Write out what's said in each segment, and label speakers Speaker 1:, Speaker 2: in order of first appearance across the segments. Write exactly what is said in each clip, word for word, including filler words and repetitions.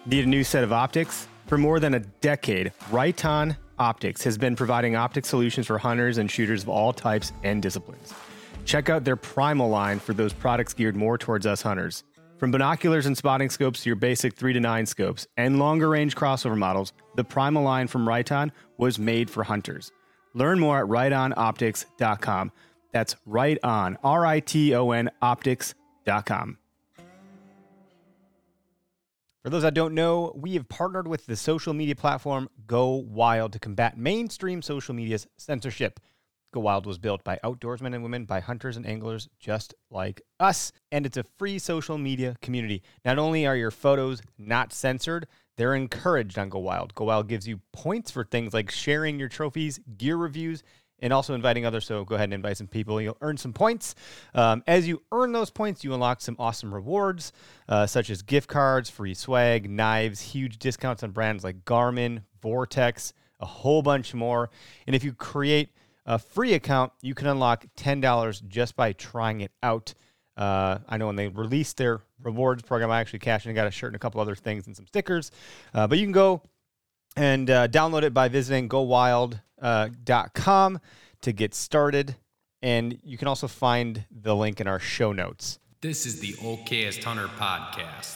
Speaker 1: Need a new set of optics? For more than a decade, Right-On Optics has been providing optic solutions for hunters and shooters of all types and disciplines. Check out their Primal line for those products geared more towards us hunters. From binoculars and spotting scopes to your basic three to nine scopes and longer range crossover models, the Primal line from Right-On was made for hunters. Learn more at right on optics dot com. That's Right-On, R I T O N optics dot com. For those that don't know, we have partnered with the social media platform Go Wild to combat mainstream social media's censorship. Go Wild was built by outdoorsmen and women, by hunters and anglers just like us, and it's a free social media community. Not only are your photos not censored, they're encouraged on Go Wild. Go Wild gives you points for things like sharing your trophies, gear reviews, and also inviting others, so go ahead and invite some people. You'll earn some points. Um, as you earn those points, you unlock some awesome rewards, uh, such as gift cards, free swag, knives, huge discounts on brands like Garmin, Vortex, a whole bunch more. And if you create a free account, you can unlock ten dollars just by trying it out. Uh, I know when they released their rewards program, I actually cashed in and got a shirt and a couple other things and some stickers. Uh, but you can go and uh, download it by visiting go wild dot com uh, to get started. And you can also find the link in our show notes.
Speaker 2: This is the Okayest Hunter Podcast.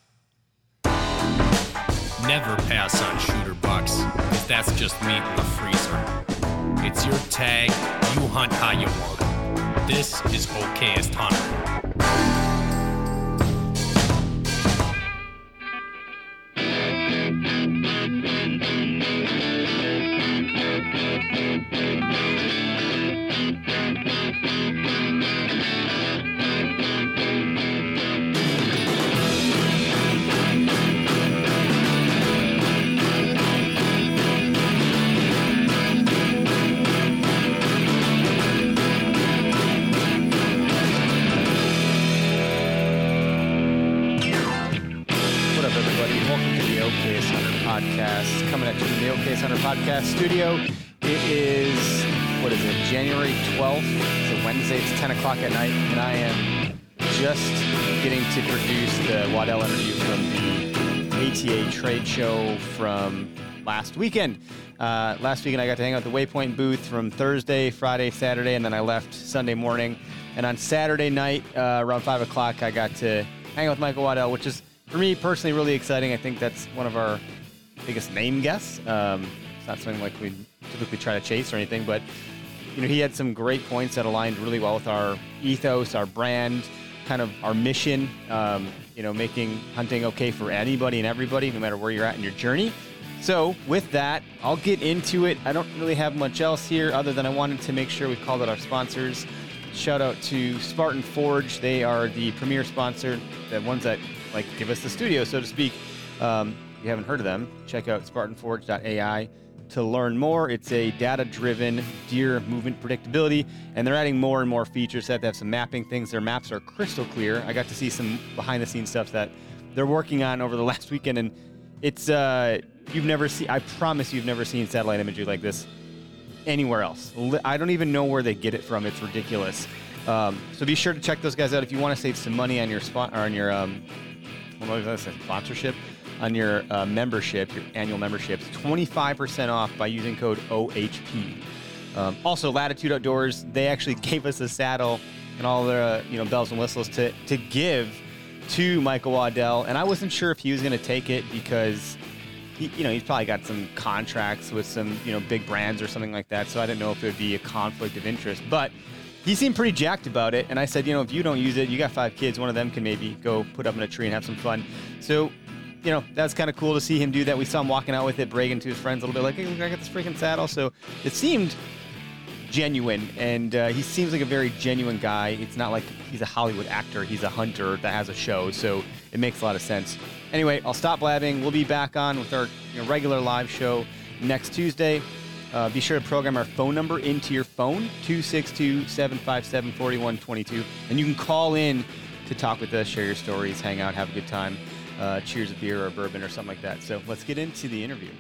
Speaker 2: Never pass on shooter bucks, because that's just meat in the freezer. It's your tag, you hunt how you want. This is Okayest Hunter.
Speaker 1: Podcast coming at you from the Okayest Hunter Podcast studio. It is, what is it, January twelfth. It's a Wednesday. It's ten o'clock at night, and I am just getting to produce the Waddell interview from the A T A trade show from last weekend. Uh, last weekend, I got to hang out at the Waypoint booth from Thursday, Friday, Saturday, and then I left Sunday morning. And on Saturday night, uh, around five o'clock, I got to hang out with Michael Waddell, which is, for me personally, really exciting. I think that's one of our biggest name guests. Um, it's not something like we typically try to chase or anything, but you know, he had some great points that aligned really well with our ethos, our brand, kind of our mission. Um, you know, making hunting okay for anybody and everybody, no matter where you're at in your journey. So with that, I'll get into it. I don't really have much else here other than I wanted to make sure we called out our sponsors. Shout out to Spartan Forge. They are the premier sponsor, the ones that like give us the studio, so to speak. Um, If you haven't heard of them, check out spartan forge dot A I to learn more. It's a data-driven deer movement predictability, and they're adding more and more features. They have to have some mapping things. Their maps are crystal clear. I got to see some behind-the-scenes stuff that they're working on over the last weekend, and it's uh, you've never seen. I promise you've never seen satellite imagery like this anywhere else. I don't even know where they get it from. It's ridiculous. Um, so be sure to check those guys out if you want to save some money on your spot or on your um, what was I saying, sponsorship. On your uh, membership, your annual membership, twenty-five percent off by using code O H P. Um, also, Latitude Outdoors, they actually gave us a saddle and all the uh, you know bells and whistles to to give to Michael Waddell, and I wasn't sure if he was going to take it because he, you know he's probably got some contracts with some you know big brands or something like that, so I didn't know if it would be a conflict of interest, but he seemed pretty jacked about it, and I said, you know, if you don't use it, you got five kids, one of them can maybe go put up in a tree and have some fun. So you know, that's kind of cool to see him do that. We saw him walking out with it, bragging to his friends a little bit, like, hey, I got this freaking saddle. So it seemed genuine, and uh, he seems like a very genuine guy. It's not like he's a Hollywood actor. He's a hunter that has a show, so it makes a lot of sense. Anyway, I'll stop blabbing. We'll be back on with our you know, regular live show next Tuesday. Uh, be sure to program our phone number into your phone, two six two, seven five seven, four one two two, and you can call in to talk with us, share your stories, hang out, have a good time. Uh, cheers a beer or a bourbon or something like that. So let's get into the interview.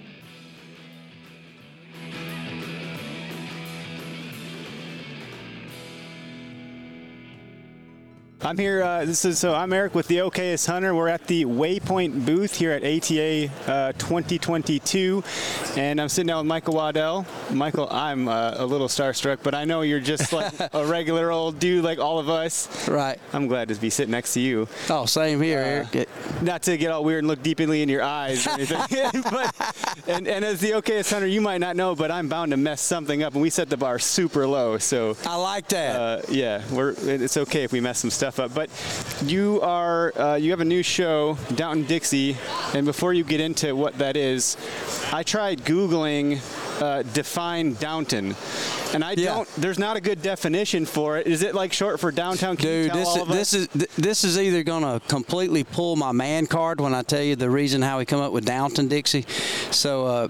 Speaker 3: I'm here. Uh, this is so. I'm Eric with the Okayest Hunter. We're at the Waypoint booth here at A T A uh, twenty twenty-two, and I'm sitting down with Michael Waddell. Michael, I'm uh, a little starstruck, but I know you're just like a regular old dude, like all of us.
Speaker 4: Right.
Speaker 3: I'm glad to be sitting next to you.
Speaker 4: Oh, same here,
Speaker 3: Uh,
Speaker 4: Eric.
Speaker 3: Not to get all weird and look deeply in your eyes or anything, but and, and as the Okayest Hunter, you might not know, but I'm bound to mess something up, and we set the bar super low. So
Speaker 4: I like that.
Speaker 3: Uh, yeah, we're it's okay if we mess some stuff up. But you are uh, you have a new show, Downton Dixie, and before you get into what that is, I tried Googling uh, define Downton, and I
Speaker 4: Yeah.
Speaker 3: don't. There's not a good definition for it. Is it like short for downtown? Can you
Speaker 4: Dude,
Speaker 3: tell
Speaker 4: this
Speaker 3: all
Speaker 4: is
Speaker 3: of us?
Speaker 4: this is th- this is either gonna completely pull my man card when I tell you the reason how we come up with Downton Dixie. So, uh,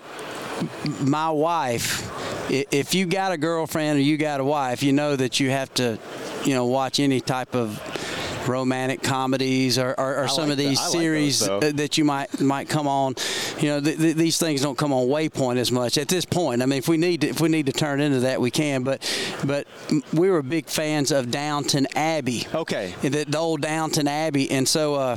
Speaker 4: my wife, i- if you got a girlfriend or you got a wife, you know that you have to, you know, watch any type of romantic comedies or, or, or some
Speaker 3: like
Speaker 4: of these
Speaker 3: the- I like
Speaker 4: series
Speaker 3: those, though.
Speaker 4: that you might might come on. You know, th- th- these things don't come on Waypoint as much at this point. I mean, if we need to, if we need to turn into that, we can. But but we were big fans of Downton Abbey.
Speaker 3: Okay.
Speaker 4: The, the old Downton Abbey, and so uh,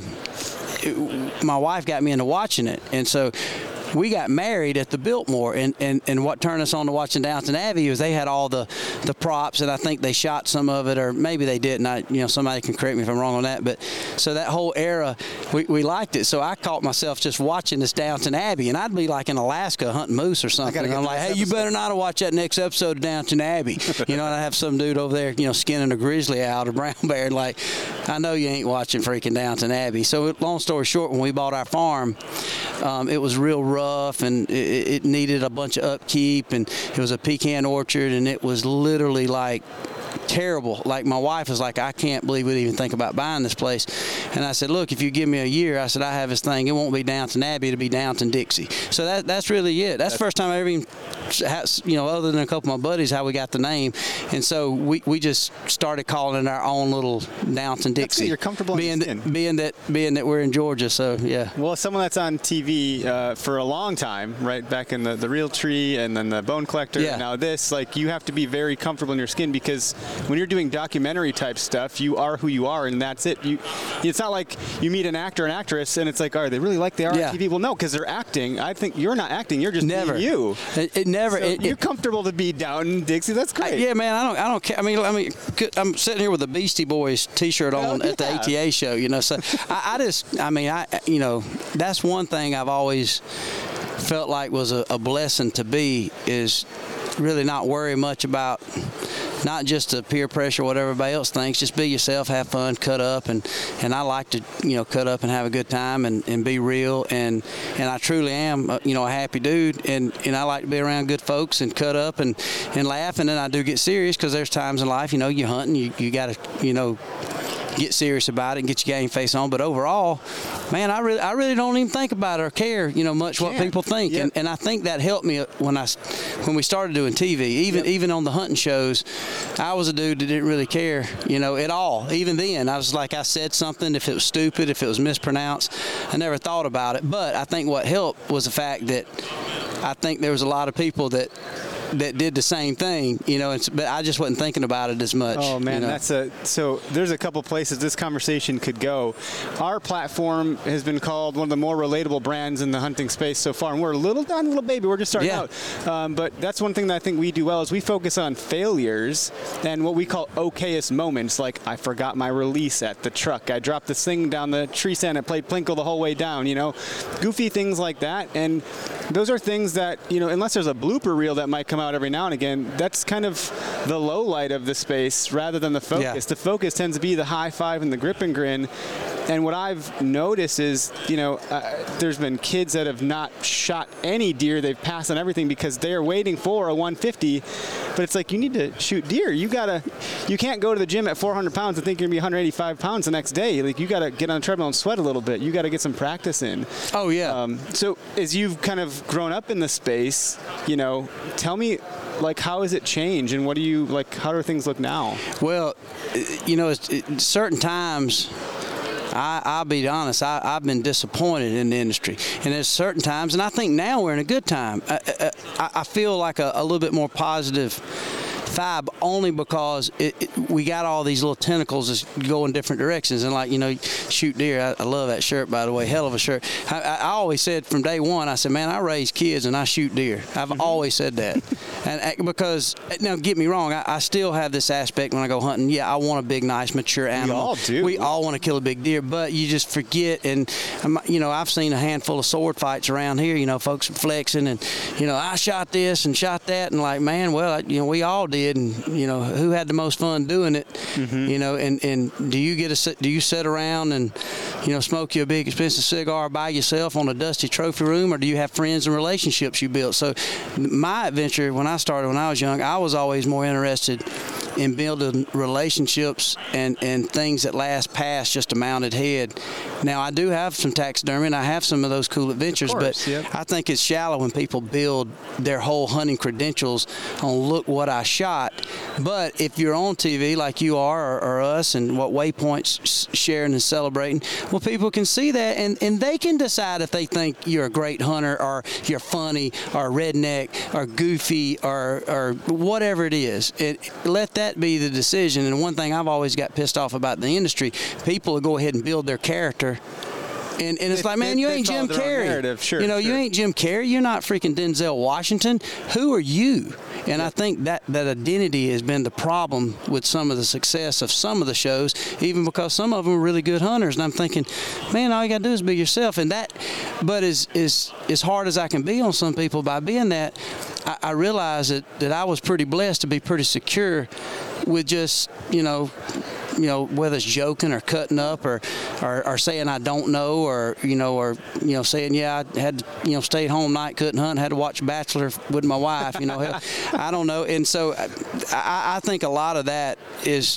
Speaker 4: it, my wife got me into watching it, and so. We got married at the Biltmore, and, and, and what turned us on to watching Downton Abbey was they had all the, the props, and I think they shot some of it, or maybe they didn't. I, you know, somebody can correct me if I'm wrong on that. But so that whole era, we, we liked it. So I caught myself just watching this Downton Abbey, and I'd be like in Alaska hunting moose or something.
Speaker 3: gotta
Speaker 4: And
Speaker 3: get
Speaker 4: I'm
Speaker 3: to
Speaker 4: like,
Speaker 3: this
Speaker 4: hey, you
Speaker 3: episode.
Speaker 4: better not watch that next episode of Downton Abbey. You know, and I have some dude over there, you know, skinning a grizzly out, a brown bear, and like, I know you ain't watching freaking Downton Abbey. So long story short, when we bought our farm, um, it was real rough, and it, it needed a bunch of upkeep, and it was a pecan orchard, and it was literally like terrible. Like, my wife was like, I can't believe we'd even think about buying this place. And I said, look, if you give me a year, I said, I have this thing. It won't be Downton Abbey. It'll be Downton Dixie. So that that's really it. That's the first time I ever even, you know, other than a couple of my buddies, how we got the name. And so we, we just started calling it our own little Downton Dixie.
Speaker 3: good. You're comfortable in
Speaker 4: being
Speaker 3: your
Speaker 4: that,
Speaker 3: skin.
Speaker 4: being that being that we're in Georgia. So yeah.
Speaker 3: Well, as someone that's on T V uh, for a long time, right, back in the, the Real Tree and then the Bone Collector,
Speaker 4: Yeah.
Speaker 3: and now this, like, you have to be very comfortable in your skin, because when you're doing documentary type stuff, you are who you are, and that's it. You, it's not like you meet an actor and actress and it's like, are they really like they are
Speaker 4: Yeah.
Speaker 3: on T V? Well, no, because they're acting. I think you're not acting. You're just
Speaker 4: Never.
Speaker 3: being you.
Speaker 4: It, it never.
Speaker 3: So
Speaker 4: it,
Speaker 3: you're
Speaker 4: it,
Speaker 3: comfortable to be Downton Dixie. That's great.
Speaker 4: Yeah, man, I don't, I don't care. I mean, I mean, could- I'm sitting here with a Beastie Boys T-shirt on
Speaker 3: Hell
Speaker 4: at the
Speaker 3: yeah.
Speaker 4: A T A show, you know. So I, I just, I mean, I, you know, that's one thing I've always felt like was a, a blessing to be, is really not worry much about not just the peer pressure, what everybody else thinks. Just be yourself, have fun, cut up, and and I like to, you know, cut up and have a good time and, and be real, and and I truly am, uh, you know, a happy dude, and and I like to be around good folks and cut up and and laugh, and then I do get serious, because there's times in life, you know, you're hunting, you you got to, you know, get serious about it and get your game face on. But overall, man, I really, I really don't even think about it or care, you know, much what
Speaker 3: Can't.
Speaker 4: people think.
Speaker 3: Yep.
Speaker 4: And, and I think that helped me when I, when we started doing T V. Even,
Speaker 3: Yep.
Speaker 4: even on the hunting shows, I was a dude that didn't really care, you know, at all. Even then, I was like, I said something, if it was stupid, if it was mispronounced, I never thought about it. But I think what helped was the fact that I think there was a lot of people that that did the same thing, you know, it's, but I just wasn't thinking about it as much.
Speaker 3: Oh man,
Speaker 4: you know?
Speaker 3: that's a so. There's a couple places this conversation could go. Our platform has been called one of the more relatable brands in the hunting space so far, and we're a little tiny little baby. We're just starting
Speaker 4: Yeah.
Speaker 3: out. Um, but that's one thing that I think we do well, is we focus on failures and what we call okayest moments. Like, I forgot my release at the truck. I dropped this thing down the tree stand. I played Plinko the whole way down. You know, goofy things like that. And those are things that, you know, unless there's a blooper reel that might come out every now and again, that's kind of the low light of the space rather than the focus.
Speaker 4: Yeah.
Speaker 3: The focus tends to be the high five and the grip and grin. And what I've noticed is, you know, uh, there's been kids that have not shot any deer. They've passed on everything because they're waiting for a one fifty. But it's like, you need to shoot deer. You gotta, you can't go to the gym at four hundred pounds and think you're gonna be one hundred eighty-five pounds the next day. Like, you gotta get on the treadmill and sweat a little bit. You gotta get some practice in.
Speaker 4: Oh yeah.
Speaker 3: Um, so as you've kind of grown up in the space, you know, tell me, like, how has it changed, and what do you, like, how do things look now?
Speaker 4: Well, you know, it's, it, certain times, I, I'll be honest, I, I've been disappointed in the industry. And there's certain times, and I think now we're in a good time. I, I, I feel like a, a little bit more positive thigh, only because it, it, we got all these little tentacles that go in different directions. And like, you know, shoot deer. I, I love that shirt, by the way. Hell of a shirt. I, I always said from day one, I said, man, I raise kids and I shoot deer. I've mm-hmm. always said that. And because, now get me wrong, I, I still have this aspect when I go hunting. Yeah, I want a big, nice, mature animal.
Speaker 3: We all do.
Speaker 4: We all want to kill a big deer, but you just forget. And, you know, I've seen a handful of sword fights around here, you know, folks flexing and, you know, I shot this and shot that. And like, man, well, you know, we all did. And, you know, who had the most fun doing it? Mm-hmm. You know, and, and do you get a, do you sit around and, you know, smoke you a big expensive cigar by yourself on a dusty trophy room, or do you have friends and relationships you built? So my adventure when I started when I was young, I was always more interested in building relationships and, and things that last past just a mounted head. Now, I do have some taxidermy, and I have some of those cool adventures,
Speaker 3: course,
Speaker 4: but
Speaker 3: yep.
Speaker 4: I think it's shallow when people build their whole hunting credentials on look what I shot. But if you're on T V like you are, or, or us, and what Waypoint's sharing and celebrating, well, people can see that, and, and they can decide if they think you're a great hunter, or you're funny, or redneck, or goofy, or, or whatever it is. It, let that be the decision. And one thing I've always got pissed off about the industry, people will go ahead and build their character. And, and it's
Speaker 3: they,
Speaker 4: like, man,
Speaker 3: they,
Speaker 4: you ain't Jim Carrey.
Speaker 3: Sure,
Speaker 4: you know,
Speaker 3: sure.
Speaker 4: you ain't Jim Carrey. You're not freaking Denzel Washington. Who are you? And yeah. I think that, that identity has been the problem with some of the success of some of the shows, even because some of them are really good hunters. And I'm thinking, man, all you got to do is be yourself. And that, but as, as, as hard as I can be on some people by being that, I, I realized that, that I was pretty blessed to be pretty secure with just, you know, you know, whether it's joking or cutting up or, or, or saying I don't know, or, you know, or, you know, saying, yeah, I had, you know, stayed home night, couldn't hunt, had to watch Bachelor with my wife, you know, hell, I don't know. And so I, I think a lot of that is,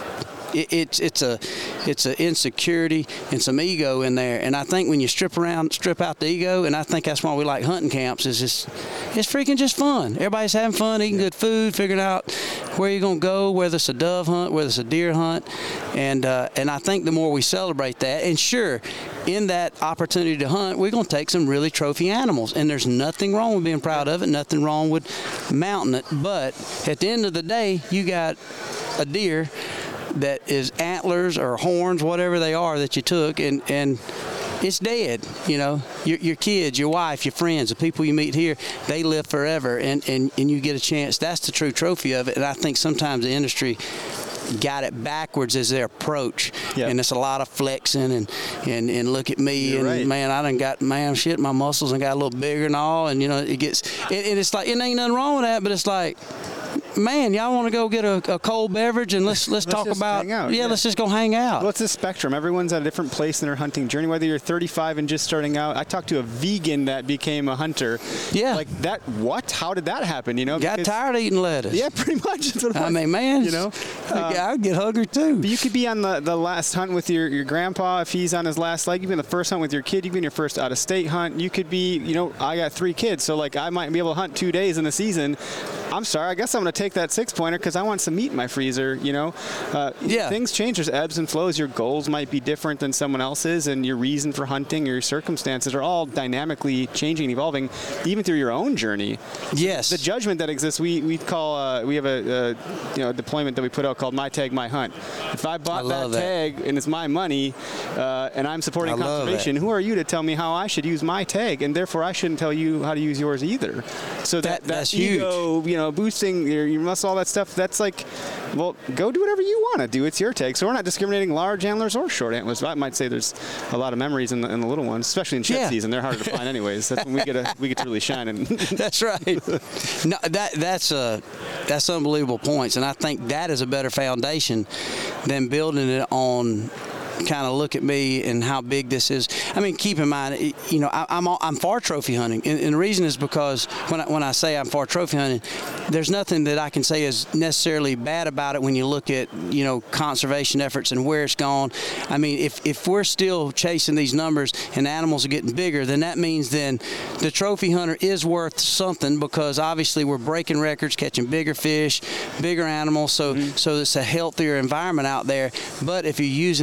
Speaker 4: It, it's it's a it's an insecurity and some ego in there, and I think when you strip around strip out the ego, and I think that's why we like hunting camps, is just it's freaking just fun. Everybody's having fun, eating good food, figuring out where you're gonna go, whether it's a dove hunt, whether it's a deer hunt, and uh, and I think the more we celebrate that, and sure, in that opportunity to hunt, we're gonna take some really trophy animals, and there's nothing wrong with being proud of it, nothing wrong with mounting it, but at the end of the day, you got a deer that is antlers or horns, whatever they are that you took, and, and it's dead. You know, your, your kids, your wife, your friends, the people you meet here, they live forever, and, and, and you get a chance. That's the true trophy of it, and I think sometimes the industry got it backwards as their approach. Yep. And it's a lot of flexing and, and, and look at me. You're and
Speaker 3: right.
Speaker 4: man, I done got, man, shit, my muscles and got a little bigger and all, and you know, it gets, it, and it's like, it ain't nothing wrong with that, but it's like, man, y'all want to go get a, a cold beverage and let's let's, let's talk about
Speaker 3: out,
Speaker 4: yeah,
Speaker 3: yeah,
Speaker 4: let's just go hang out.
Speaker 3: Well, it's a spectrum. Everyone's at a different place in their hunting journey. Whether you're thirty-five and just starting out, I talked to a vegan that became a hunter.
Speaker 4: Yeah,
Speaker 3: like that. What? How did that happen? You know,
Speaker 4: got
Speaker 3: because,
Speaker 4: tired of eating lettuce.
Speaker 3: Yeah, pretty much. That's what
Speaker 4: I mean, man,
Speaker 3: you know,
Speaker 4: uh, I'd get hungry too.
Speaker 3: But you could be on the, the last hunt with your, your grandpa if he's on his last leg. You could be on the first hunt with your kid. You could be on your first out of state hunt. You could be, you know, I got three kids, so like I might be able to hunt two days in a season. I'm sorry, I guess I'm going to take that six pointer because I want some meat in my freezer, you know. Uh,
Speaker 4: yeah.
Speaker 3: Things change. There's ebbs and flows. Your goals might be different than someone else's, and your reason for hunting, your circumstances are all dynamically changing and evolving, even through your own journey.
Speaker 4: Yes.
Speaker 3: The judgment that exists, we we call, uh, we have a, a you know, deployment that we put out called My Tag, My Hunt. If I bought
Speaker 4: I
Speaker 3: that,
Speaker 4: that
Speaker 3: tag and it's my money, uh, and I'm supporting
Speaker 4: I
Speaker 3: conservation, who are you to tell me how I should use my tag? And therefore, I shouldn't tell you how to use yours either. So that,
Speaker 4: that,
Speaker 3: that
Speaker 4: that's
Speaker 3: ego,
Speaker 4: huge.
Speaker 3: you know, boosting your, your muscle, all that stuff, that's like, well, go do whatever you want to do. It's your tag. So we're not discriminating large antlers or short antlers. I might say there's a lot of memories in the, in the little ones, especially in shed
Speaker 4: yeah.
Speaker 3: season. They're harder to find anyways. That's when we get a, we get to really shine. And
Speaker 4: that's right. No, that that's uh, that's unbelievable points, and I think that is a better foundation than building it on kind of look at me and how big this is. I mean, keep in mind, you know, I, I'm I'm for trophy hunting, and, and the reason is because when I, when I say I'm for trophy hunting, there's nothing that I can say is necessarily bad about it when you look at, you know, conservation efforts and where it's gone. I mean, if if we're still chasing these numbers and animals are getting bigger, then that means then the trophy hunter is worth something, because obviously we're breaking records, catching bigger fish, bigger animals, so mm-hmm. so it's a healthier environment out there. But if you're using it as a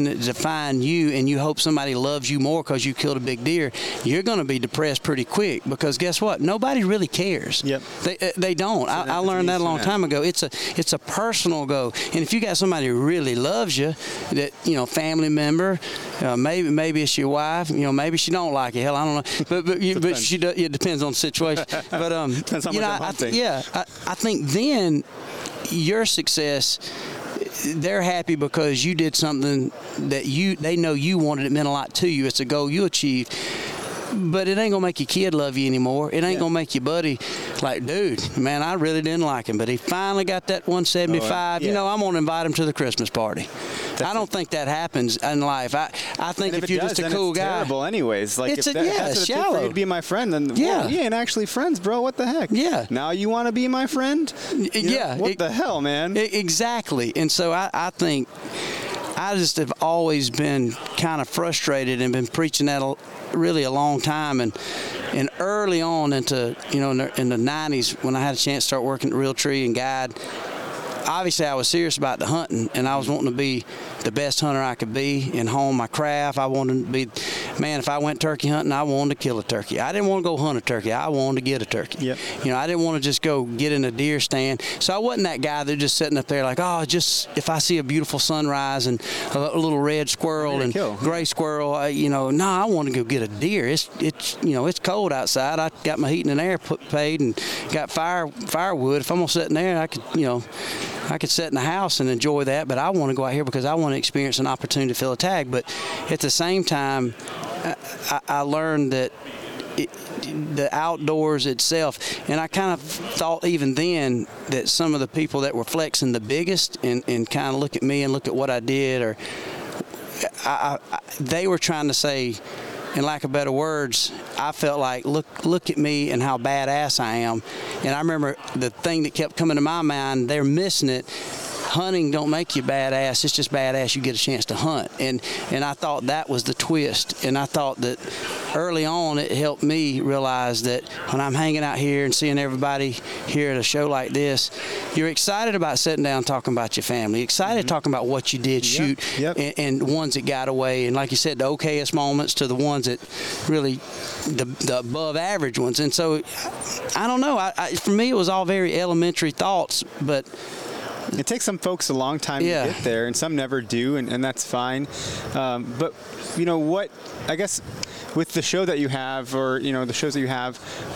Speaker 4: define you and you hope somebody loves you more because you killed a big deer, you're going to be depressed pretty quick because guess what? Nobody really cares.
Speaker 3: Yep.
Speaker 4: They, uh, they don't. I, I learned that a long time ago. It's a it's a personal goal. And if you got somebody who really loves you, that, you know, family member, uh, maybe maybe it's your wife, you know, maybe she don't like you. Hell, I don't know. But but, you, but she does, it depends on the situation. But um,
Speaker 3: depends how
Speaker 4: you
Speaker 3: much
Speaker 4: know,
Speaker 3: I'm
Speaker 4: I,
Speaker 3: hunting.
Speaker 4: yeah, I, I think then your success, they're happy because you did something that you they know you wanted. It meant a lot to you. It's a goal you achieved. But it ain't gonna make your kid love you anymore. It ain't
Speaker 3: yeah.
Speaker 4: gonna make your buddy like, dude, man, I really didn't like him, but he finally got that one seventy-five.
Speaker 3: Oh, yeah.
Speaker 4: You know, I'm gonna invite him to the Christmas party. That's I don't it. think that happens in life. I, I think
Speaker 3: if,
Speaker 4: if you're
Speaker 3: does,
Speaker 4: just a
Speaker 3: then
Speaker 4: cool
Speaker 3: it's
Speaker 4: guy,
Speaker 3: terrible anyways. Like
Speaker 4: it's
Speaker 3: if
Speaker 4: a,
Speaker 3: that,
Speaker 4: yeah,
Speaker 3: that's
Speaker 4: it's
Speaker 3: what it took
Speaker 4: shallow.
Speaker 3: for you to be my friend, then
Speaker 4: yeah,
Speaker 3: well, you ain't actually friends, bro. What the heck?
Speaker 4: Yeah.
Speaker 3: Now you want to be my friend? You
Speaker 4: yeah.
Speaker 3: Know, what
Speaker 4: it,
Speaker 3: the hell, man?
Speaker 4: It, exactly. And so I, I think I just have always been kind of frustrated and been preaching that a, really a long time. And and early on into, you know, in the, in the nineties when I had a chance to start working at Realtree and guide, obviously I was serious about the hunting and I was wanting to be the best hunter I could be and hone my craft. I wanted to be, man, if I went turkey hunting, I wanted to kill a turkey. I didn't want to go hunt a turkey. I wanted to get a turkey.
Speaker 3: Yep.
Speaker 4: You know, I didn't want to just go get in a deer stand. So I wasn't that guy that just sitting up there like, oh, just if I see a beautiful sunrise and a, a little red squirrel and
Speaker 3: kill.
Speaker 4: gray squirrel, I, you know, no, I want to go get a deer. It's, it's, you know, it's cold outside. I got my heating and air put, paid and got fire firewood. If I'm gonna sit in there, I could, you know, I could sit in the house and enjoy that, but I want to go out here because I want to experience an opportunity to fill a tag. But at the same time, I, I learned that it, the outdoors itself, and I kind of thought even then that some of the people that were flexing the biggest and, and kind of look at me and look at what I did, or I, I, they were trying to say, in lack of better words, I felt like, look look at me and how badass I am. And I remember the thing that kept coming to my mind, they're missing it. Hunting don't make you badass. It's just badass you get a chance to hunt. And and I thought that was the twist. And I thought that early on it helped me realize that when I'm hanging out here and seeing everybody here at a show like this, you're excited about sitting down talking about your family, excited mm-hmm. talking about what you did shoot,
Speaker 3: yep.
Speaker 4: And, and ones that got away. And like you said, the okayest moments to the ones that really, the, the above average ones. And so, I don't know. I, I, for me, it was all very elementary thoughts, but
Speaker 3: it takes some folks a long time
Speaker 4: yeah.
Speaker 3: to get there, and some never do, and, and that's fine. Um, but, you know, what, I guess, with the show that you have, or, you know, the shows that you have,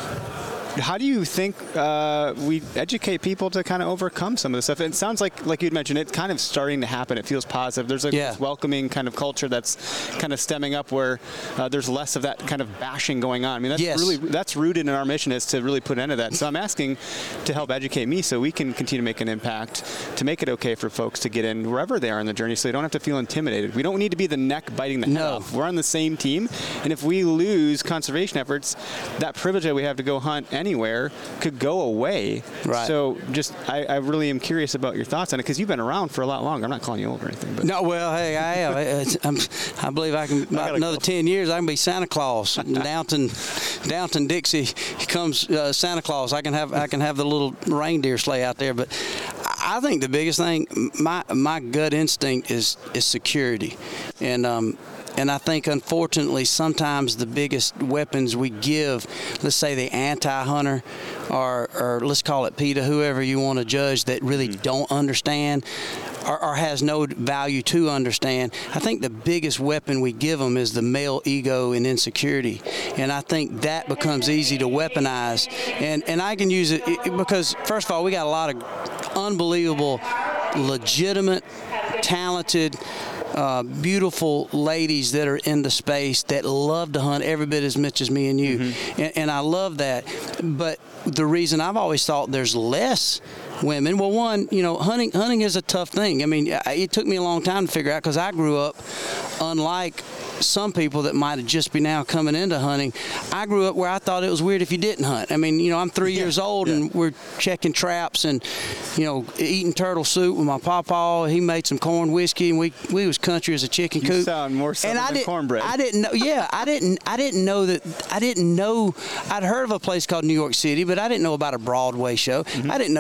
Speaker 3: how do you think uh, we educate people to kind of overcome some of this stuff? It sounds like, like you'd mentioned, it's kind of starting to happen. It feels positive. There's a
Speaker 4: yeah.
Speaker 3: this welcoming kind of culture that's kind of stemming up where uh, there's less of that kind of bashing going on. I mean, that's
Speaker 4: yes.
Speaker 3: really, that's rooted in our mission, is to really put an end to that. So I'm asking to help educate me so we can continue to make an impact, to make it okay for folks to get in wherever they are in the journey so they don't have to feel intimidated. We don't need to be the neck biting the head
Speaker 4: no.
Speaker 3: off. We're on the same team, and if we lose conservation efforts, that privilege that we have to go hunt anywhere could go away.
Speaker 4: Right.
Speaker 3: So just, I, I really am curious about your thoughts on it, because you've been around for a lot longer. I'm not calling you old or anything. But.
Speaker 4: No, well, hey, I am. It's, I'm, I believe I can, about another ten years, I can be Santa Claus. Downton, Downton Dixie comes uh, Santa Claus. I can have I can have the little reindeer sleigh out there. But I think the biggest thing, my my gut instinct is is security. And um, And I think, unfortunately, sometimes the biggest weapons we give, let's say the anti-hunter, or, or let's call it PETA, whoever you want to judge, that really mm. don't understand or, or has no value to understand, I think the biggest weapon we give them is the male ego and insecurity. And I think that becomes easy to weaponize. And, and I can use it because, first of all, we got a lot of unbelievable, legitimate, talented, Uh, beautiful ladies that are in the space that love to hunt every bit as much as me and you. Mm-hmm. And, and I love that. But the reason I've always thought there's less women, well, one, you know, hunting hunting is a tough thing. I mean, it took me a long time to figure out, because I grew up, unlike some people that might have just be now coming into hunting, I grew up where I thought it was weird if you didn't hunt. I mean, you know, I'm three yeah, years old yeah. and we're checking traps and, you know, eating turtle soup with my pawpaw. He made some corn whiskey, and we we was country as a chicken
Speaker 3: you
Speaker 4: coop.
Speaker 3: You sound more southern than cornbread.
Speaker 4: I didn't know. Yeah, I didn't. I didn't know that. I didn't know. I'd heard of a place called New York City, but I didn't know about a Broadway show. Mm-hmm. I didn't know that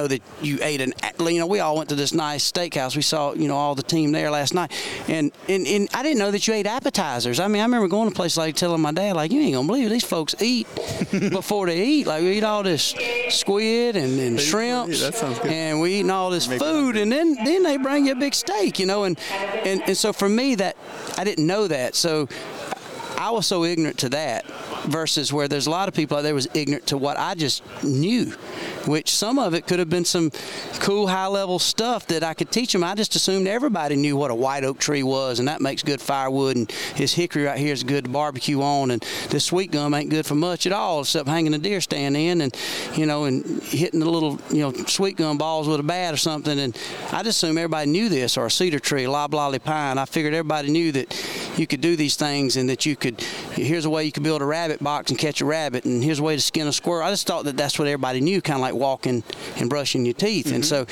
Speaker 4: you ate an, you know, we all went to this nice steakhouse. We saw, you know, all the team there last night. And, and, and I didn't know that you ate appetizers. I mean, I remember going to a place like telling my dad, like, you ain't going to believe it. These folks eat before they eat. Like, we eat all this squid and, and shrimps.
Speaker 3: That sounds good.
Speaker 4: And we eating all this food. And then, then they bring you a big steak, you know. And, and, and so for me, that I didn't know that. So I was so ignorant to that versus where there's a lot of people out there was ignorant to what I just knew, which some of it could have been some cool high-level stuff that I could teach them. I just assumed everybody knew what a white oak tree was, and that makes good firewood, and this hickory right here is good to barbecue on, and this sweet gum ain't good for much at all except hanging a deer stand in and, you know, and hitting the little, you know, sweet gum balls with a bat or something. And I just assumed everybody knew this, or a cedar tree, loblolly pine. I figured everybody knew that you could do these things and that you could, here's a way you could build a rabbit box and catch a rabbit, and here's a way to skin a squirrel. I just thought that that's what everybody knew, kind of like walking and brushing your teeth. Mm-hmm. And so,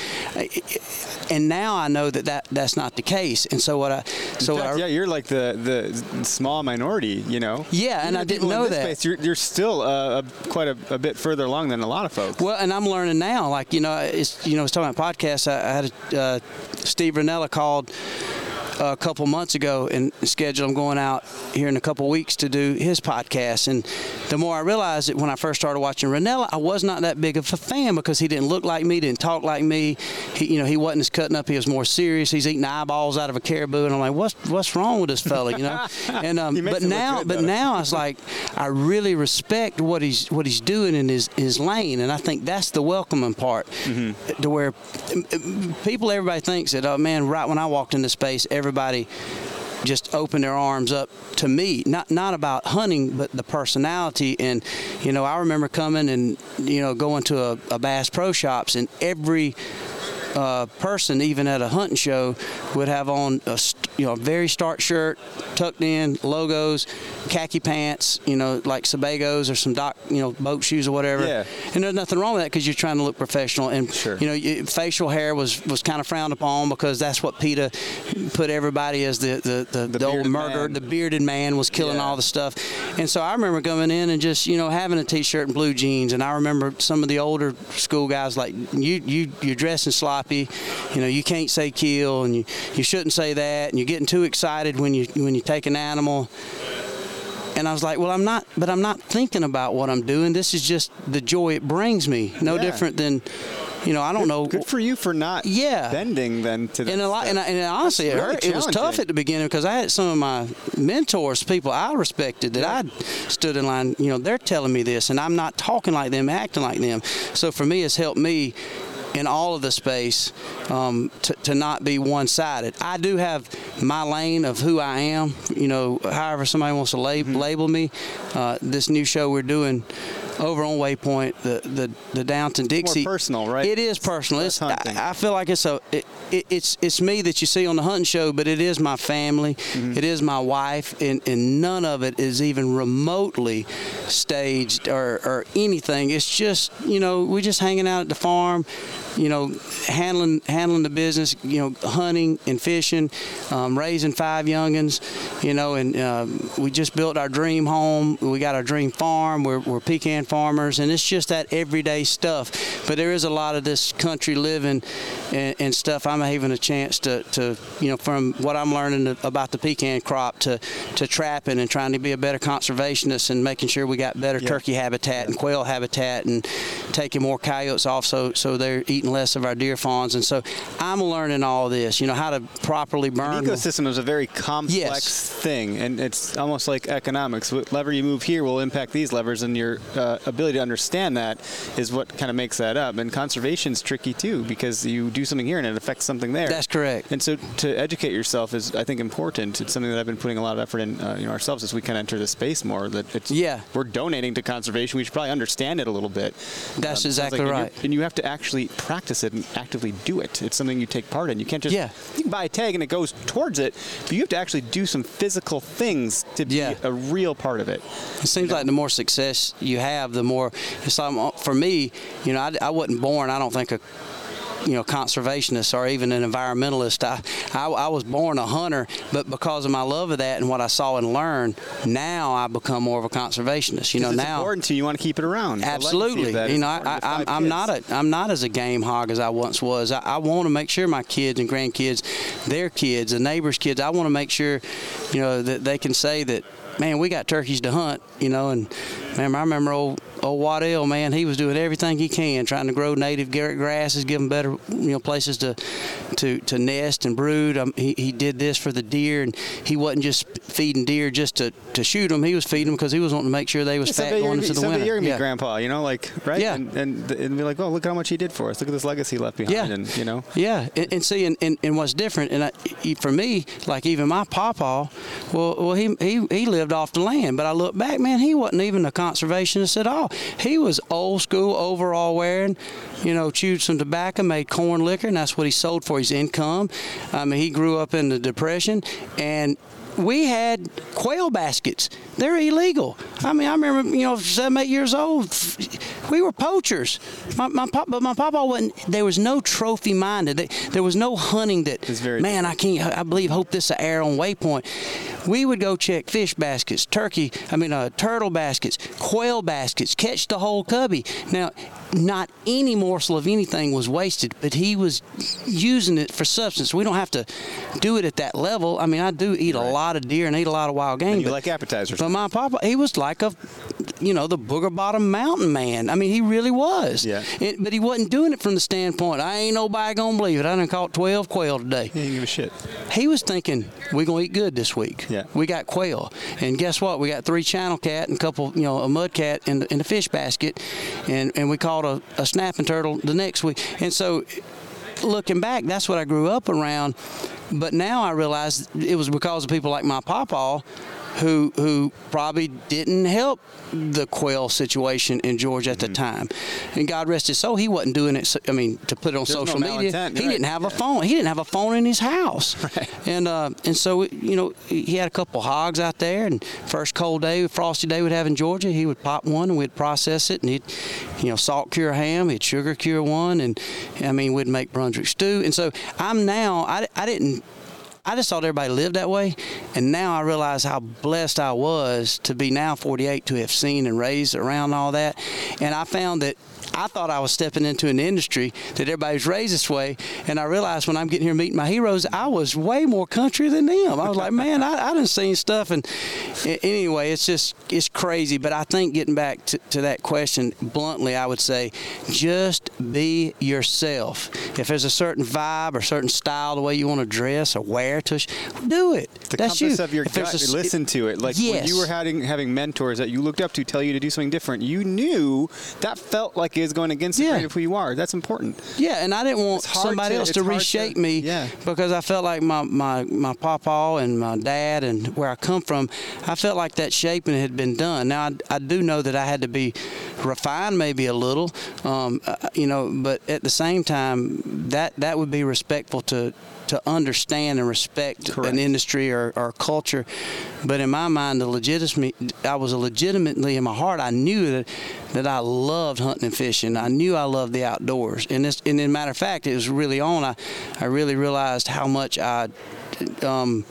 Speaker 4: and now I know that, that that's not the case. And so what I, so
Speaker 3: fact,
Speaker 4: what I,
Speaker 3: yeah, you're like the the small minority, you know.
Speaker 4: Yeah, and
Speaker 3: Even
Speaker 4: I didn't
Speaker 3: people in
Speaker 4: know
Speaker 3: this
Speaker 4: that.
Speaker 3: Space, you're you're still uh, a, quite a, a bit further along than a lot of folks.
Speaker 4: Well, and I'm learning now. Like, you know, it's, you know, I was talking about podcasts. I, I had a, uh, Steve Ranella called a couple months ago and scheduled him going out here in a couple weeks to do his podcast. And the more I realized that when I first started watching Ranella, I was not that big of a fan because he didn't look like me, didn't talk like me. He, you know, he wasn't as cutting up. He was more serious. He's eating eyeballs out of a caribou, and I'm like, what's what's wrong with this fella, you know? And um, but now,
Speaker 3: good,
Speaker 4: but
Speaker 3: though.
Speaker 4: now I was like, I really respect what he's what he's doing in his his lane, and I think that's the welcoming part, mm-hmm. to where people, everybody thinks that, oh man, right when I walked into space, everybody just open their arms up to me, not not about hunting, but the personality. And, you know, I remember coming and, you know, going to a, a Bass Pro Shops, and every uh, person, even at a hunting show, would have on a, you know, a very stark shirt, tucked in, logos, khaki pants, you know, like Sebagos or some dock, you know, boat shoes or whatever.
Speaker 3: Yeah.
Speaker 4: And there's nothing wrong with that because you're trying to look professional. And,
Speaker 3: sure.
Speaker 4: you know, you, facial hair was, was kind of frowned upon because that's what PETA put everybody as the, the, the, the, the old murderer,
Speaker 3: man.
Speaker 4: the bearded man was killing
Speaker 3: Yeah.
Speaker 4: all the stuff. And so I remember coming in and just, you know, having a T-shirt and blue jeans. And I remember some of the older school guys like, you, you, you're dressing sloppy. You know, you can't say kill, and you, you shouldn't say that, and you're getting too excited when you when you take an animal. And I was like, well, I'm not, but I'm not thinking about what I'm doing. This is just the joy it brings me. No
Speaker 3: Yeah.
Speaker 4: different than, you know, I don't
Speaker 3: good,
Speaker 4: know.
Speaker 3: Good for you for not
Speaker 4: Yeah.
Speaker 3: bending then to
Speaker 4: And a lot, and, I, and honestly,
Speaker 3: That's
Speaker 4: it
Speaker 3: really
Speaker 4: hurt. It was tough
Speaker 3: challenging.
Speaker 4: at the beginning because I had some of my mentors, people I respected that
Speaker 3: Yeah.
Speaker 4: I stood in line. You know, they're telling me this, and I'm not talking like them, acting like them. So for me, it's helped me in all of the space um, to, to not be one-sided. I do have my lane of who I am, you know, however somebody wants to lab- mm-hmm. label me. Uh, this new show we're doing over on Waypoint, the the, the Downton Dixie.
Speaker 3: More personal, right?
Speaker 4: It is personal.
Speaker 3: It's
Speaker 4: It's, I, I feel like it's a it, it, it's it's me that you see on the hunting show, but it is my family. Mm-hmm. It is my wife, and, and none of it is even remotely staged or, or anything. It's just, you know, we're just hanging out at the farm, you know, handling handling the business, you know, hunting and fishing, um, raising five youngins, you know, and uh, we just built our dream home. We got our dream farm. We're, we're pecan farmers, and it's just that everyday stuff. But there is a lot of this country living and, and stuff. I'm having a chance to, to, you know, from what I'm learning about the pecan crop to, to trapping and trying to be a better conservationist and making sure we got better
Speaker 3: yeah.
Speaker 4: turkey habitat and quail habitat and taking more coyotes off so, so they're eating less of our deer fawns. And so I'm learning all this, you know, how to properly burn.
Speaker 3: An ecosystem is a very complex
Speaker 4: Yes.
Speaker 3: thing, and it's almost like economics. What lever you move here will impact these levers, and your uh, ability to understand that is what kind of makes that up. And conservation's tricky too, because you do something here and it affects something there.
Speaker 4: That's correct.
Speaker 3: And so to educate yourself is, I think, important. It's something that I've been putting a lot of effort in, uh, you know, ourselves as we kind of enter the space more. That it's,
Speaker 4: Yeah.
Speaker 3: we're donating to conservation. We should probably understand it a little bit.
Speaker 4: That's
Speaker 3: Um,
Speaker 4: exactly
Speaker 3: like, and
Speaker 4: right.
Speaker 3: you're- And you have to actually practice it and actively do it. It's something you take part in. You can't just
Speaker 4: Yeah.
Speaker 3: you can buy a tag and it goes towards it, but you have to actually do some physical things to be
Speaker 4: Yeah.
Speaker 3: a real part of it.
Speaker 4: It seems like the more success you have, the more it's like, for me, you know, I, I wasn't born, I don't think, a you know, conservationist or even an environmentalist. I, I, I was born a hunter, but because of my love of that and what I saw and learned, now I become more of a conservationist. You know,
Speaker 3: it's
Speaker 4: now
Speaker 3: important to you. You want to keep it around.
Speaker 4: Absolutely. You know, I, I, I'm, I'm not a, I'm not as a game hog as I once was. I, I want to make sure my kids and grandkids, their kids, the neighbors' kids, I want to make sure, you know, that they can say that, man, we got turkeys to hunt, you know, and man, I remember old old Waddell, man, he was doing everything he can, trying to grow native Garrett grasses, give them better, you know, places to to, to nest and brood. Um, he, he did this for the deer, and he wasn't just feeding deer just to, to shoot them. He was feeding them because he was wanting to make sure they was
Speaker 3: yeah,
Speaker 4: fat going into the winter.
Speaker 3: You're gonna
Speaker 4: yeah.
Speaker 3: be grandpa, you know, like, right?
Speaker 4: Yeah.
Speaker 3: And, and, and be like, oh, look how much he did for us. Look at this legacy left behind.
Speaker 4: Yeah.
Speaker 3: And, you know.
Speaker 4: Yeah, and, and see, and, and, and what's different, and I, for me, like even my pawpaw, well, well, he, he, he lived off the land, but I look back, man, he wasn't even a conservationist at all. He was old school, overall wearing, you know, chewed some tobacco, made corn liquor, and that's what he sold for his income. I mean, he grew up in the Depression, and we had quail baskets. They're illegal. I mean, I remember, you know, seven, eight years old, we were poachers. My, my pop, but my papa wasn't. There was no trophy minded. There was no hunting that. Man, I can't. I believe, hope this is an air on Waypoint. We would go check fish baskets, turkey. I mean, uh, turtle baskets, quail baskets, catch the whole cubby. Now, not any morsel of anything was wasted, but he was using it for substance. We don't have to do it at that level. I mean, I do eat right. a lot of deer and eat a lot of wild game.
Speaker 3: And you
Speaker 4: but,
Speaker 3: like appetizers.
Speaker 4: But my papa, he was like a, you know, the Booger Bottom mountain man. I mean, he really was.
Speaker 3: Yeah.
Speaker 4: It, but he wasn't doing it from the standpoint, I ain't nobody gonna believe it. I done caught twelve quail today.
Speaker 3: He didn't give a shit.
Speaker 4: He was thinking, we're gonna eat good this week.
Speaker 3: Yeah.
Speaker 4: We got quail, and guess what? We got three channel cat and a couple, you know, a mud cat in the, in the fish basket, and and we caught a, a snapping turtle the next week. And so, looking back, that's what I grew up around. But now I realize it was because of people like my pawpaw, who who probably didn't help the quail situation in Georgia at the mm-hmm. time. And God rest his soul, he wasn't doing it, I mean, to put it on
Speaker 3: There's
Speaker 4: social
Speaker 3: no
Speaker 4: media.
Speaker 3: malintent,
Speaker 4: He
Speaker 3: right.
Speaker 4: didn't have
Speaker 3: yeah.
Speaker 4: a phone. He didn't have a phone in his house.
Speaker 3: Right.
Speaker 4: And uh, and so, you know, he had a couple hogs out there, and first cold day, frosty day we'd have in Georgia, he would pop one and we'd process it, and he'd, you know, salt cure ham, he'd sugar cure one, and, I mean, we'd make Brunswick stew. And so I'm now, I, I didn't, I just thought everybody lived that way, and now I realize how blessed I was to be now forty-eight, to have seen and raised around all that. And I found that I thought I was stepping into an industry that everybody's raised this way, and I realized when I'm getting here meeting my heroes, I was way more country than them. I was like, man, I, I done seen stuff, and anyway, it's just, it's crazy. But I think getting back to, to that question, bluntly, I would say, just be yourself. If there's a certain vibe or certain style, the way you want to dress or wear, to do it.
Speaker 3: The
Speaker 4: That's
Speaker 3: compass
Speaker 4: you.
Speaker 3: of your
Speaker 4: if
Speaker 3: gut,
Speaker 4: a,
Speaker 3: listen to it. Like
Speaker 4: yes.
Speaker 3: when you were having having mentors that you looked up to tell you to do something different, you knew that felt like it was going against the
Speaker 4: yeah.
Speaker 3: grain of who you are. That's important.
Speaker 4: Yeah, and I didn't want somebody
Speaker 3: to,
Speaker 4: else to reshape
Speaker 3: to,
Speaker 4: me
Speaker 3: yeah.
Speaker 4: because I felt like my, my, my pawpaw and my dad and where I come from, I felt like that shaping had been done. Now, I, I do know that I had to be refined maybe a little, um, uh, you know, but at the same time, that, that would be respectful to to understand and respect
Speaker 3: Correct.
Speaker 4: an industry or, or culture. But in my mind, the legitimacy, I was a legitimately in my heart, I knew that that I loved hunting and fishing. I knew I loved the outdoors. And, this, and as a matter of fact, it was really on, I, I really realized how much I, um,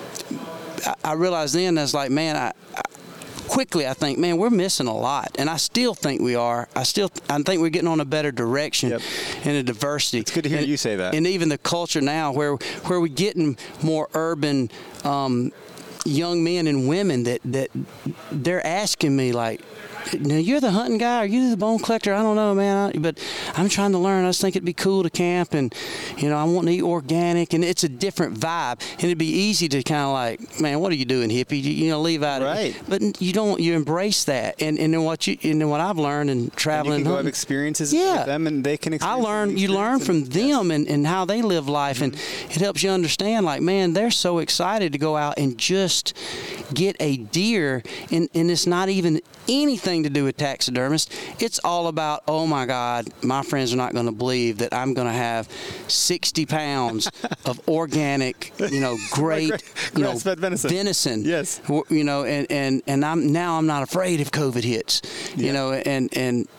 Speaker 4: I, I realized then, I was like, man, I, I quickly I think, man, we're missing a lot, and I still think we are. I still, I think we're getting on a better direction
Speaker 3: yep.
Speaker 4: in a diversity.
Speaker 3: It's good to hear
Speaker 4: and,
Speaker 3: you say that.
Speaker 4: And even the culture now, where where we're getting more urban um, young men and women that that they're asking me like, now you're the hunting guy, or you the bone collector? I don't know, man. I, but I'm trying to learn. I just think it'd be cool to camp, and you know, I want to eat organic, and it's a different vibe. And it'd be easy to kind of like, man, what are you doing, hippie? You, you know, leave out.
Speaker 3: Right.
Speaker 4: Of, but you don't. You embrace that, and and then what you and then what I've learned in traveling.
Speaker 3: And you can go
Speaker 4: hunting,
Speaker 3: have experiences
Speaker 4: yeah.
Speaker 3: with them, and they can.
Speaker 4: I
Speaker 3: Experience
Speaker 4: learn. You learn from them yes. and, and how they live life, mm-hmm. and it helps you understand. Like, man, they're so excited to go out and just get a deer, and and it's not even anything to do with taxidermist. It's all about, oh my God, my friends are not going to believe that I'm going to have sixty pounds of organic, you know, great, you know,
Speaker 3: venison.
Speaker 4: venison.
Speaker 3: Yes.
Speaker 4: You know, and, and, and I'm now I'm not afraid if COVID hits, you
Speaker 3: yeah.
Speaker 4: know, and, and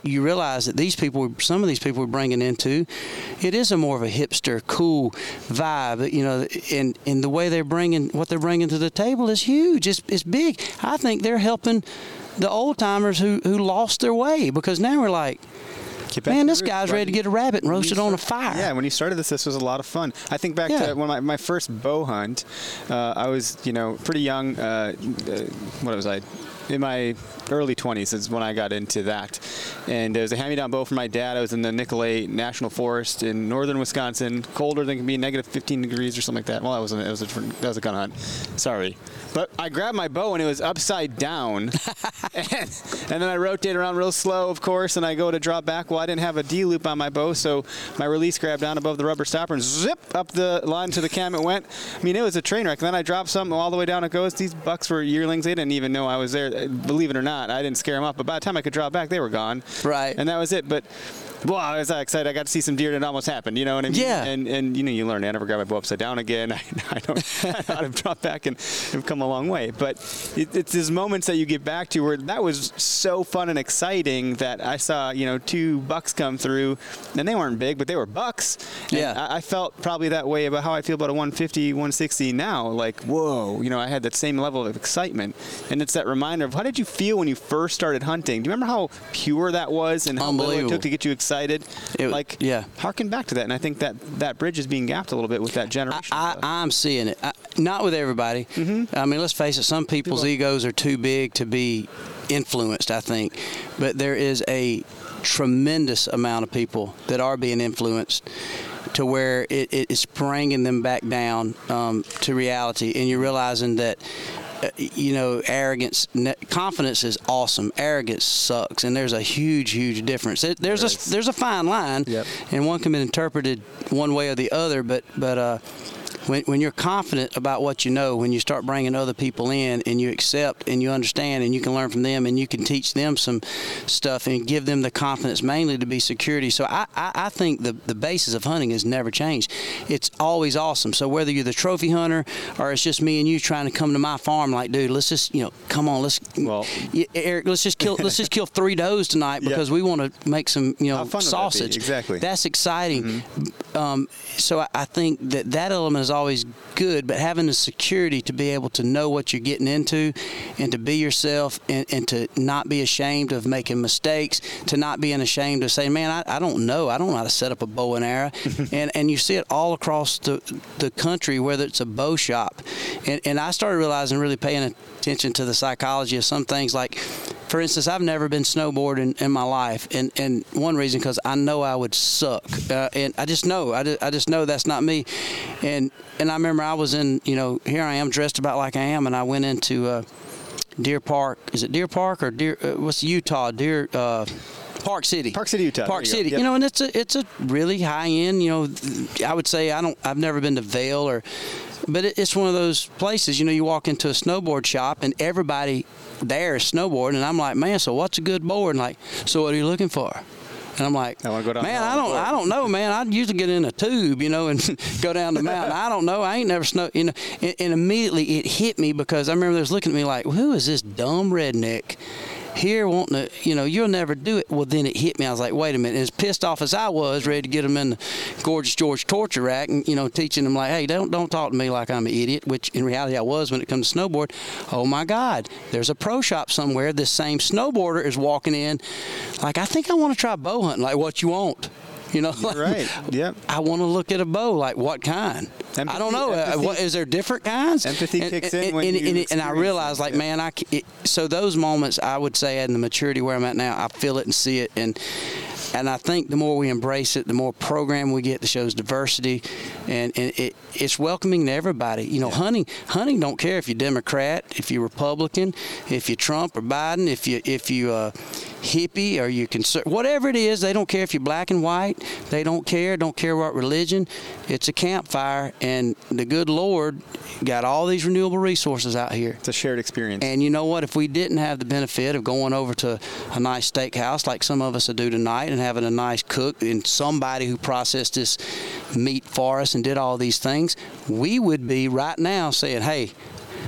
Speaker 4: you realize that these people, some of these people we're bringing into, it is a more of a hipster, cool vibe, you know, and, and the way they're bringing, what they're bringing to the table is huge. It's, it's big. I think they're helping the old timers who, who lost their way, because now we're like, man, this guy's ready to get a rabbit and roast it on a fire.
Speaker 3: Yeah, when you started this, this was a lot of fun. I think back
Speaker 4: Yeah.
Speaker 3: to when my, my first bow hunt, uh, I was, you know, pretty young. Uh, uh, what was I? In my early twenties is when I got into that. And it was a hand-me-down bow from my dad. I was in the Nicolay National Forest in northern Wisconsin, colder than can be, negative fifteen degrees or something like that. Well, that was a, it was a, that was a gun hunt. Sorry. But I grabbed my bow, and it was upside down. and, and then I rotate around real slow, of course, and I go to drop back. Well, I didn't have a D-loop on my bow, so my release grabbed down above the rubber stopper and zip up the line to the cam it went. I mean, it was a train wreck. And then I dropped something all the way down it goes. These bucks were yearlings. They didn't even know I was there. Believe it or not, I didn't scare them off. But by the time I could drop back, they were gone.
Speaker 4: Right.
Speaker 3: And that was it. But wow, I was excited. I got to see some deer, and it almost happened. You know what I mean?
Speaker 4: Yeah.
Speaker 3: And, and you know, you learn. I never grab my bow upside down again. I, I don't I know how to drop back and have come a long way. But it, it's these moments that you get back to where that was so fun and exciting that I saw, you know, two bucks come through, and they weren't big, but they were bucks. And
Speaker 4: Yeah.
Speaker 3: I, I felt probably that way about how I feel about a one fifty, one sixty now. Like, whoa, you know, I had that same level of excitement. And it's that reminder of how did you feel when you first started hunting? Do you remember how pure that was and how little it
Speaker 4: Unbelievable.
Speaker 3: took to get you excited?
Speaker 4: It-
Speaker 3: like,
Speaker 4: yeah.
Speaker 3: harken back to that. And I think that that bridge is being gapped a little bit with that generation.
Speaker 4: I,
Speaker 3: stuff.
Speaker 4: I, I'm seeing it. I, not with everybody. Mm-hmm. I mean, let's face it, some people's
Speaker 3: People-
Speaker 4: egos are too big to be influenced, I think. But there is a tremendous amount of people that are being influenced to where it, it, it's bringing them back down um, to reality. And you're realizing that, uh, you know, arrogance, ne- confidence is awesome. Arrogance sucks. And there's a huge, huge difference. It, there's
Speaker 3: There
Speaker 4: a
Speaker 3: is.
Speaker 4: there's a fine line.
Speaker 3: Yep.
Speaker 4: And one can be interpreted one way or the other. But, but uh, when, when you're confident about what you know, when you start bringing other people in and you accept and you understand and you can learn from them and you can teach them some stuff and give them the confidence mainly to be security. So I, I, I think the, the basis of hunting has never changed. It's always awesome. So whether you're the trophy hunter or it's just me and you trying to come to my farm, like, dude, let's just, you know, come on, let's,
Speaker 3: Well-
Speaker 4: yeah, Eric, let's just kill, let's just kill three does tonight
Speaker 3: Yeah.
Speaker 4: because we want to make some, you know,
Speaker 3: How fun would that be?
Speaker 4: sausage.
Speaker 3: Exactly.
Speaker 4: That's exciting. Um, so I, I think that that element is always good, but having the security to be able to know what you're getting into and to be yourself and, and to not be ashamed of making mistakes, to not being ashamed of saying, man, I, I don't know. I don't know how to set up a bow and arrow. and and you see it all across the, the country, whether it's a bow shop. And, and I started realizing, really paying attention to the psychology of some things. Like, for instance, I've never been snowboarding in my life, and, and one reason because I know I would suck, uh, and I just know, I just, I just know that's not me, and and I remember I was in, you know, here I am dressed about like I am, and I went into uh, Deer Park. Is it Deer Park or Deer? Uh, what's Utah? Deer. Uh, Park City.
Speaker 3: Park City, Utah.
Speaker 4: Park
Speaker 3: There you go.
Speaker 4: City.
Speaker 3: Yep.
Speaker 4: You know, and it's a it's a really high end. You know, I would say I don't. I've never been to Vail or, but it, it's one of those places. You know, you walk into a snowboard shop and everybody there is snowboarding, and I'm like, man, so what's a good board? And like, so what are you looking for? And I'm like,
Speaker 3: I wanna go down
Speaker 4: man,
Speaker 3: the
Speaker 4: I don't,
Speaker 3: board."
Speaker 4: I don't know, man. I usually get in a tube, you know, and go down the mountain. I don't know. I ain't never snow, you know. And, and immediately it hit me because I remember they was looking at me like, well, who is this dumb redneck here wanting to, you know, you'll never do it. Well, then it hit me. I was like, wait a minute. And as pissed off as I was, ready to get them in the Gorgeous George torture rack and, you know, teaching them like, hey, don't don't talk to me like I'm an idiot, which in reality I was when it comes to snowboard. Oh, my God. There's a pro shop somewhere. This same snowboarder is walking in like, I think I want to try bow hunting. Like, what you want? You know,
Speaker 3: You're right. Yep.
Speaker 4: I want to look at a bow. Like, what kind?
Speaker 3: Empathy-
Speaker 4: I don't know. Uh,
Speaker 3: empathy-
Speaker 4: what, is there different kinds?
Speaker 3: Empathy
Speaker 4: and,
Speaker 3: kicks
Speaker 4: and,
Speaker 3: in when
Speaker 4: and,
Speaker 3: you
Speaker 4: and, and I
Speaker 3: experience
Speaker 4: realized,
Speaker 3: it,
Speaker 4: like,
Speaker 3: yeah.
Speaker 4: man, I c- it, so those moments, I would say, at the maturity where I'm at now, I feel it and see it, and and I think the more we embrace it, the more program we get that shows diversity, and, and it it's welcoming to everybody. You know,
Speaker 3: Yeah.
Speaker 4: hunting hunting don't care if you're Democrat, if you're Republican, if you're Trump or Biden, if you if you uh, hippie or you conser- whatever it is, they don't care if you're black and white. They don't care. Don't care what religion. It's a campfire, and the good Lord got all these renewable resources out here.
Speaker 3: It's a shared experience.
Speaker 4: And you know what? If we didn't have the benefit of going over to a nice steakhouse like some of us will do tonight and having a nice cook and somebody who processed this meat for us and did all these things, we would be right now saying, hey,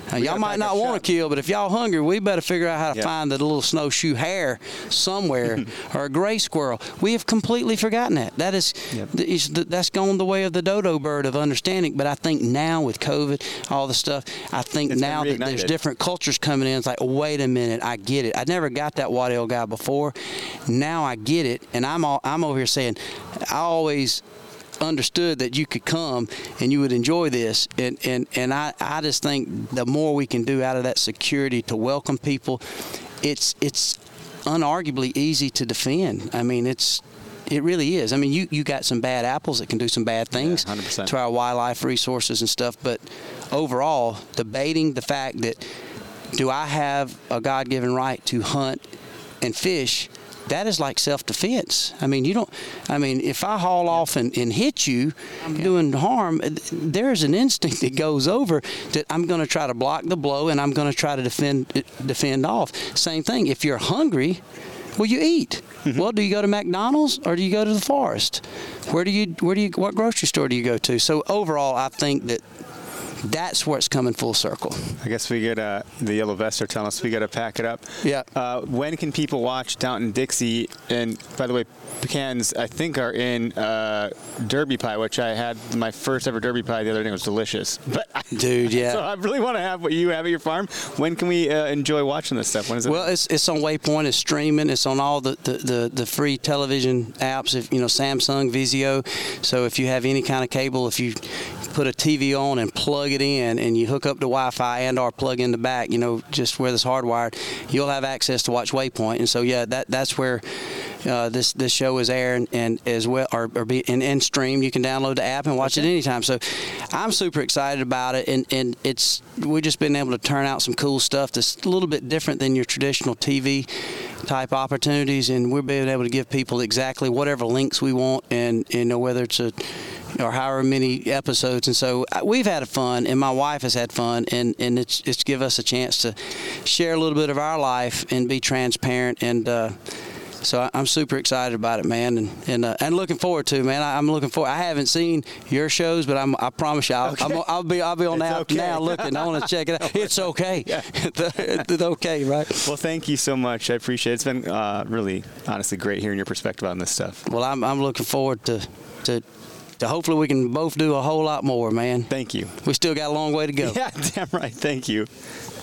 Speaker 4: Uh, y'all
Speaker 3: gotta
Speaker 4: might
Speaker 3: pack
Speaker 4: not
Speaker 3: our
Speaker 4: want
Speaker 3: shot.
Speaker 4: to kill, but if y'all hungry, we better figure out how to
Speaker 3: Yeah.
Speaker 4: find the little snowshoe hare somewhere or a gray squirrel. We have completely forgotten that. That is,
Speaker 3: Yep.
Speaker 4: th- is the, that's gone the way of the dodo bird of understanding. But I think now with COVID, all the stuff, I think
Speaker 3: It's been
Speaker 4: now that there's
Speaker 3: reignited.
Speaker 4: different cultures coming in, it's like, wait a minute, I get it. I never got that Waddell guy before. Now I get it, and I'm all, I'm over here saying, I always understood that you could come and you would enjoy this, and and and I, I just think the more we can do out of that security to welcome people, it's it's unarguably easy to defend. I mean, it's it really is. I mean, you you got some bad apples that can do some bad things
Speaker 3: one hundred percent.
Speaker 4: to our wildlife resources and stuff, but overall, debating the fact that do I have a God-given right to hunt and fish, that is like self-defense. I mean, you don't, I mean, if I haul off and, and hit you, I'm doing harm, there's an instinct that goes over that I'm going to try to block the blow and I'm going to try to defend defend off. Same thing, if you're hungry, well, you eat.
Speaker 3: Mm-hmm.
Speaker 4: Well, do you go to McDonald's or do you go to the forest? Where do you, where do you, what grocery store do you go to? So overall, I think that that's where it's coming full circle.
Speaker 3: I guess we get uh, the yellow vest are telling us we got to pack it up.
Speaker 4: Yeah.
Speaker 3: Uh, when can people watch Downton Dixie? And by the way, pecans I think are in uh, Derby pie, which I had my first ever Derby pie the other day. It was delicious. But I,
Speaker 4: Dude, yeah.
Speaker 3: So I really want to have what you have at your farm. When can we uh, enjoy watching this stuff? When is it?
Speaker 4: Well, it's it's on Waypoint. It's streaming. It's on all the, the, the, the free television apps. If you know Samsung, Vizio. So if you have any kind of cable, if you put a T V on and plug it in, and you hook up to Wi-Fi and or plug in the back, you know, just where this hardwired, you'll have access to watch Waypoint. And so yeah, that that's where uh, this this show is airing, and as well or, or be and, and streamed. You can download the app and watch it anytime. So I'm super excited about it, and and it's we've just been able to turn out some cool stuff that's a little bit different than your traditional T V type opportunities, and we're being able to give people exactly whatever links we want, and you know whether it's a or however many episodes. And so we've had fun, and my wife has had fun, and, and it's it's give us a chance to share a little bit of our life and be transparent. And uh, so I- I'm super excited about it, man, and and, uh, and looking forward to, man. I, I'm looking forward. I haven't seen your shows, but I'm, I promise you, I'll,
Speaker 3: Okay.
Speaker 4: I'm, I'll be I'll be on
Speaker 3: It's
Speaker 4: now
Speaker 3: okay.
Speaker 4: now looking. I want to check it out. It's okay.
Speaker 3: Yeah.
Speaker 4: It's okay, right?
Speaker 3: Well, thank you so much. I appreciate it. It's been uh, really, honestly, great hearing your perspective on this stuff.
Speaker 4: Well, I'm I'm looking forward to to. to hopefully we can both do a whole lot more, man.
Speaker 3: Thank you.
Speaker 4: We still got a long way to go.
Speaker 3: Yeah, damn right. Thank you.